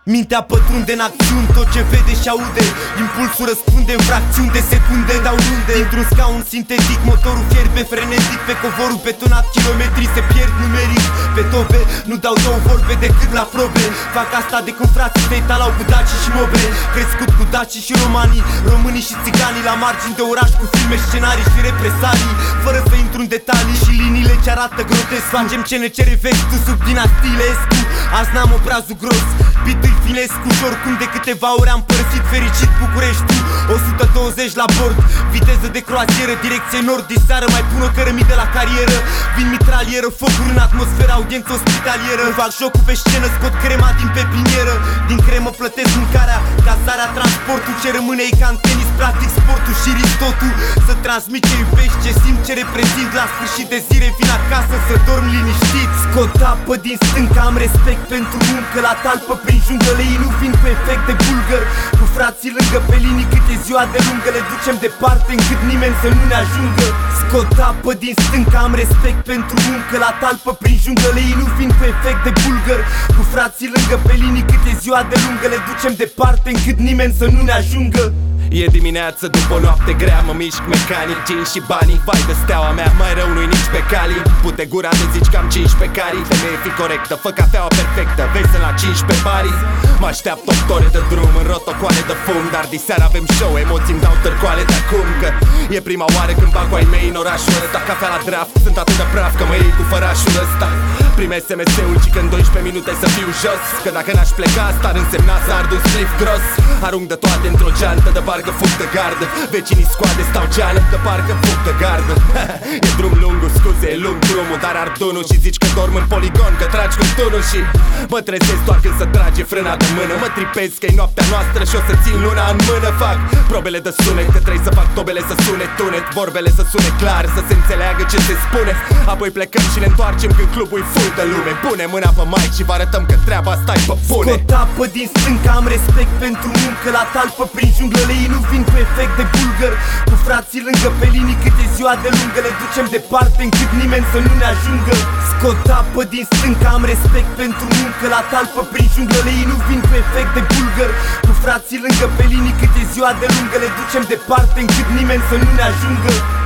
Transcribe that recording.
Mintea pătrunde în acțiuni, tot ce vede și aude. Impulsul răspunde în fracțiuni de secunde. Dau runde dintr-un scaun sintetic, motorul fierbe frenetic. Pe covorul betonat, kilometri se pierd numeric. Pe tobe, nu dau două vorbe decât la probe. Fac asta de când frații tăi talau cu dacii și mobe. Crescut cu dacii și romanii, românii și țiganii. La margini de oraș cu filme, scenarii și represalii. Fără să intru în detalii și liniile ce arată grotesc. Facem ce ne cere vestul sub dinastiile Escu. Azi n-am obrazul gros, beat-ul Filescu. Și oricum de câteva ore am părăsit fericit București. 120 la bord, viteză de croazieră, direcție nord. Diseară mai pun o cărămidă la carieră. Vin mitralieră, focuri în atmosferă, audiență ospitalieră. Fac jocul pe scenă, scot crema din pepinieră. Din cremă plătesc mâncarea, cazarea, transportul. Ce rămâne e ca în tenis, practic sportul și risc totul. Să transmit ce iubești, ce simt, ce reprezint. La sfârșit de zi revin acasă să dorm liniștit. Scot apă din stâncă, am respect pentru muncă. La talpă prin junglă, ei nu vin cu efect de bulgăr. Cu frații lângă pe linii, cât e ziua de lungă. Le ducem departe încât nimeni să nu ne ajungă. Scot apă din stâncă, am respect pentru muncă. La talpă prin junglă, ei nu vin cu efect de bulgăr. Cu frații lângă pe linii, cât e ziua de lungă. Le ducem departe încât nimeni să nu ne ajungă. E dimineață după o noapte grea, mă mișc mecanic, jeans și banii. Vai de steaua mea, mai rău nu-i nici pe cali. Pute gura de zici că am 15 carii. Femeie fi corectă, fă cafeaua perfectă, vezi să la 15 bari. Mă așteaptă 8 ore de drum în rotocoale de fum. Dar diseară avem show, emoții-mi dau târcoale de acum. Că e prima oară când bag cu ai mei în orașul ăsta. Cafea la draft, sunt atât de praf că mă iei cu fărașul ăsta. Prime SMS-ul ci că în 12 minute să fiu jos. Că dacă n-aș pleca asta ar însemna să ard un spliff gros. Arunc de toate într-o geantă, de parcă fug de gardă. Vecinii scoade, stau geană, de parcă fug de gardă. E drum lung, scuze, e lung drumul, dar ard unul și zici că dorm în poligon, că tragi cu tunul. Și mă trezesc doar când se trage frâna de mână. Mă tripez că e noaptea noastră și o să țin luna în mână. Fac probele de sunet, că trebuie să fac tobele să sune tunet. Vorbele să sune clar, să se înțeleagă ce se spune. Apoi plecăm și ne întoarcem când clubul e full de lume. Pune mâna pe mic și vă arătăm că treaba asta-i pe bune. Scot apă din stâncă, am respect pentru muncă. La talpă prin junglă, ei nu vin cu efect de bulgăr. Cu frații lângă pe linii, cât e ziua de lungă. Le ducem departe încât nimeni să nu ne ajungă. Scot apă din stâncă, am respect pentru muncă. La talpă prin junglă, ei nu vin cu efect de bulgăr. Cu frații lângă pe linii, cât e ziua de lungă. Le ducem departe încât nimeni să nu ne ajungă.